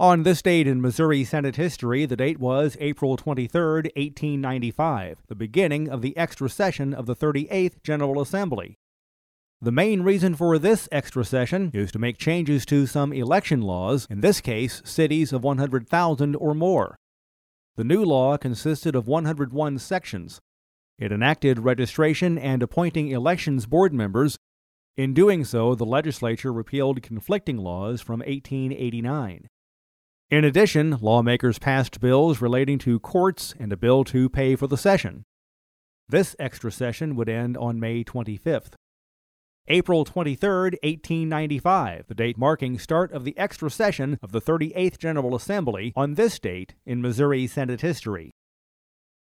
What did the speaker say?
On this date in Missouri Senate history, the date was April 23, 1895, the beginning of the extra session of the 38th General Assembly. The main reason for this extra session is to make changes to some election laws, in this case, cities of 100,000 or more. The new law consisted of 101 sections. It enacted registration and appointing elections board members. In doing so, the legislature repealed conflicting laws from 1889. In addition, lawmakers passed bills relating to courts and a bill to pay for the session. This extra session would end on May 25th. April 23, 1895, the date marking start of the extra session of the 38th General Assembly on this date in Missouri Senate history.